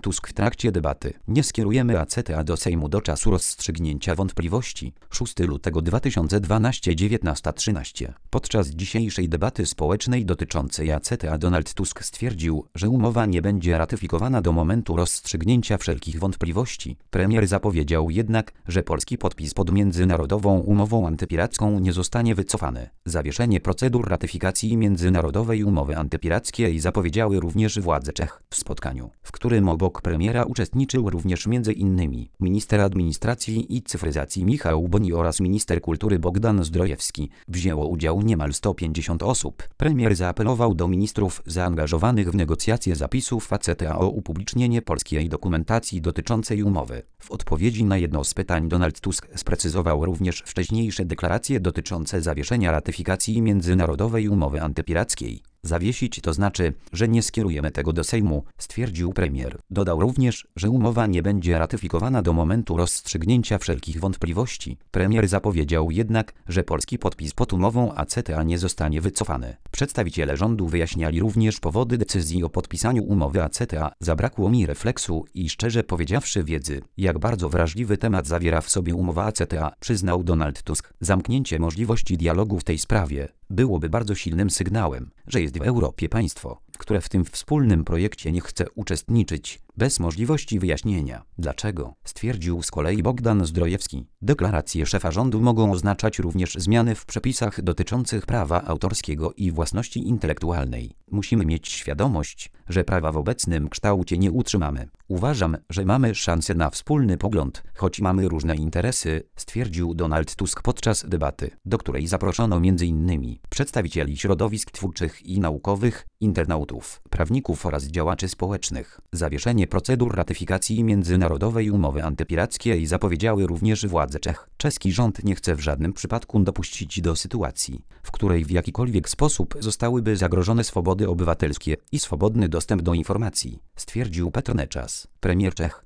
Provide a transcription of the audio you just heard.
Tusk w trakcie debaty. Nie skierujemy ACTA do Sejmu do czasu rozstrzygnięcia wątpliwości. 6 lutego 2012 19:13. Podczas dzisiejszej debaty społecznej dotyczącej ACTA Donald Tusk stwierdził, że umowa nie będzie ratyfikowana do momentu rozstrzygnięcia wszelkich wątpliwości. Premier zapowiedział jednak, że polski podpis pod międzynarodową umową antypiracką nie zostanie wycofany. Zawieszenie procedur ratyfikacji międzynarodowej umowy antypirackiej zapowiedziały również władze Czech w spotkaniu, w którym obok premiera uczestniczył również m.in. minister administracji i cyfryzacji Michał Boni oraz minister kultury Bogdan Zdrojewski. Wzięło udział niemal 150 osób. Premier zaapelował do ministrów zaangażowanych w negocjacje zapisów ACTA o upublicznienie polskiej dokumentacji dotyczącej umowy. W odpowiedzi na jedno z pytań Donald Tusk sprecyzował również wcześniejsze deklaracje dotyczące zawieszenia ratyfikacji międzynarodowej umowy antypirackiej. Zawiesić to znaczy, że nie skierujemy tego do Sejmu, stwierdził premier. Dodał również, że umowa nie będzie ratyfikowana do momentu rozstrzygnięcia wszelkich wątpliwości. Premier zapowiedział jednak, że polski podpis pod umową ACTA nie zostanie wycofany. Przedstawiciele rządu wyjaśniali również powody decyzji o podpisaniu umowy ACTA. Zabrakło mi refleksu i szczerze powiedziawszy wiedzy, jak bardzo wrażliwy temat zawiera w sobie umowa ACTA, przyznał Donald Tusk. Zamknięcie możliwości dialogu w tej sprawie byłoby bardzo silnym sygnałem, że jest w Europie państwo, które w tym wspólnym projekcie nie chce uczestniczyć, bez możliwości wyjaśnienia. Dlaczego? Stwierdził z kolei Bogdan Zdrojewski. Deklaracje szefa rządu mogą oznaczać również zmiany w przepisach dotyczących prawa autorskiego i własności intelektualnej. Musimy mieć świadomość, że prawa w obecnym kształcie nie utrzymamy. Uważam, że mamy szansę na wspólny pogląd, choć mamy różne interesy, stwierdził Donald Tusk podczas debaty, do której zaproszono m.in. przedstawicieli środowisk twórczych i naukowych, internautów, prawników oraz działaczy społecznych. Zawieszenie procedur ratyfikacji międzynarodowej umowy antypirackiej zapowiedziały również władze Czech. Czeski rząd nie chce w żadnym przypadku dopuścić do sytuacji, w której w jakikolwiek sposób zostałyby zagrożone swobody obywatelskie i swobodny dostęp do informacji, stwierdził Petr Nečas, premier Czech.